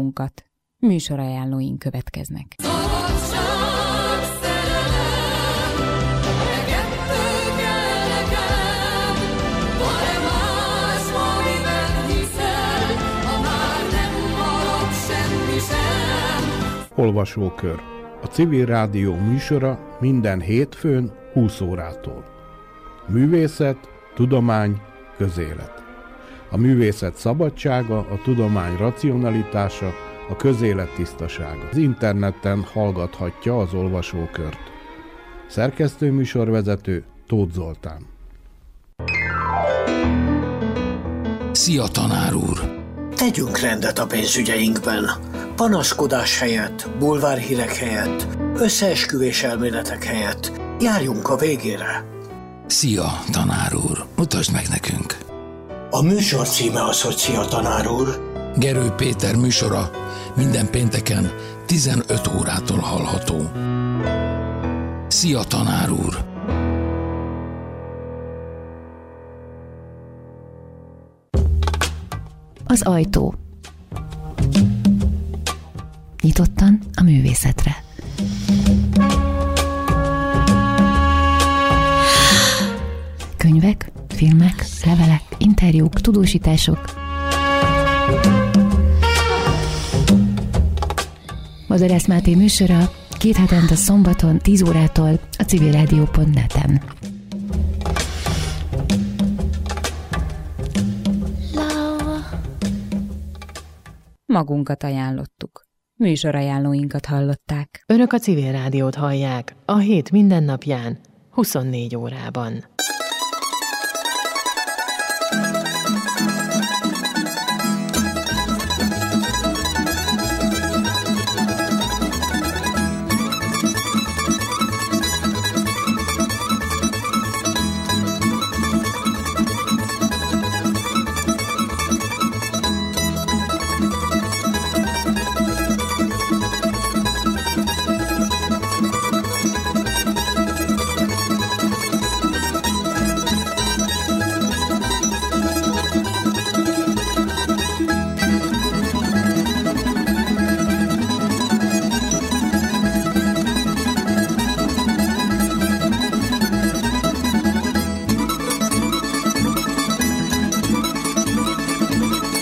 magunkat. Műsorajánlóink következnek. Olvasókör. A Civil Rádió műsora minden hétfőn 20 órától. Művészet, tudomány, közélet. A művészet szabadsága, a tudomány racionalitása, a közélet tisztasága. Az interneten hallgathatja az olvasókört. Szerkesztő műsorvezető Tóth Zoltán. Szia, tanár úr! Tegyünk rendet a pénzügyeinkben. Panaszkodás helyett, bulvárhírek helyett, összeesküvés elméletek helyett járjunk a végére. Szia, tanár úr! Mutasd meg nekünk! A műsor címe az, hogy Szia, tanár úr. Gerő Péter műsora minden pénteken 15 órától hallható. Szia, tanár úr! Az ajtó. Nyitottan a művészetre. Könyvek, filmek, levelek, interjúk, tudósítások. Madarász Máté műsora 2 hetente szombaton 10 órától a civilradio.net-en. Magunkat ajánlottuk. Műsorajánlóinkat hallották. Önök a Civil Rádiót hallják a hét minden napján, 24 órában.